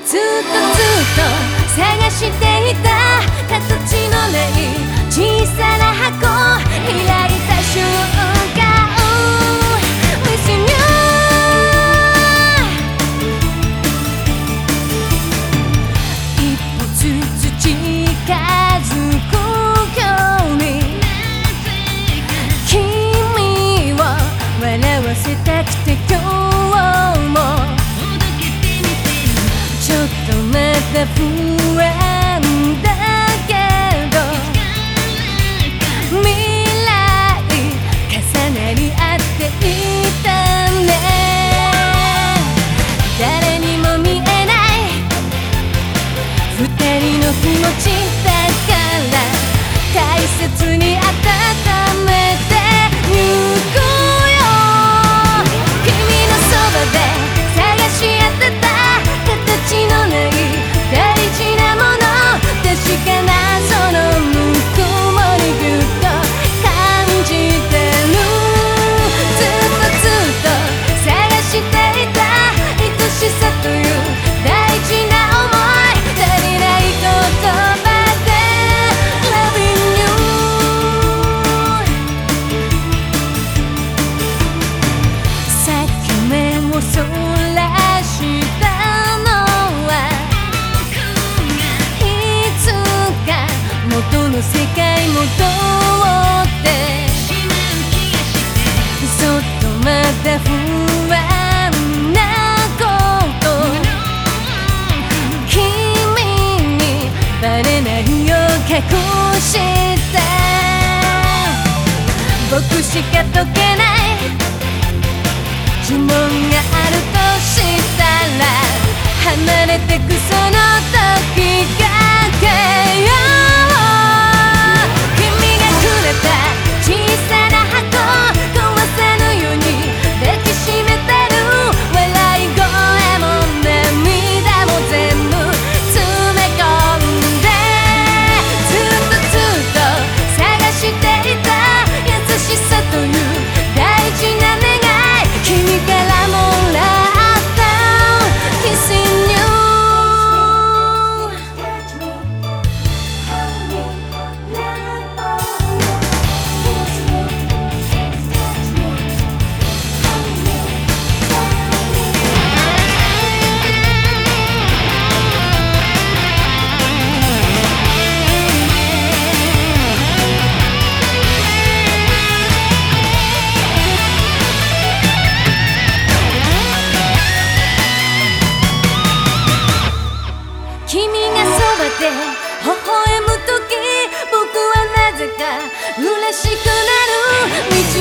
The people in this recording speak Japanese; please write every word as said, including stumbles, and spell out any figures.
ずっとずっと探していた形のない小さな箱開いた瞬間 Wishing you 一歩ずつ近づく距離君を笑わせたくて今日もちょっとまだ不安だけど未来重なり合っていたね誰にも見えない二人の気持ちだから大切に温めてゆくよ君のそばで探し当てた形のない大事なもの確かなそのぬくもりぎゅっと感じてるずっとずっと探していた愛しさという大事な想い足りない言葉で Loving you さっき目をそらした元の世界戻ってそっとまだ不安なこと君にバレないよう隠して僕しか解けない呪文があるとしたら離れてくその時かけよ小さな箱壊さぬように抱きしめてる笑い声も涙も全部詰め込んでずっとずっと探していた優しさという大事な願い君からもらった Kissing you君がそばで微笑むとき僕はなぜか嬉しくなる